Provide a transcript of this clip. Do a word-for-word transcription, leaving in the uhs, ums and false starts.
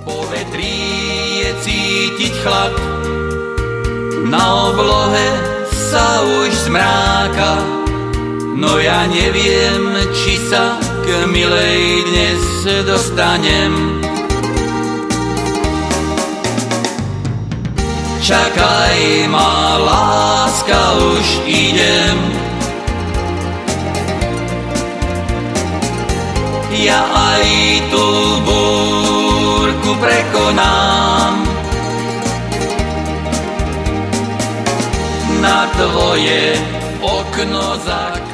Po vetrí je cítiť chlad, na oblohe sa už zmráka, no ja neviem, či sa k milej dnes dostanem. Čakaj ma, láska, už idem. Ja aj tú búrku prekonám, na tvoje okno zakryjem.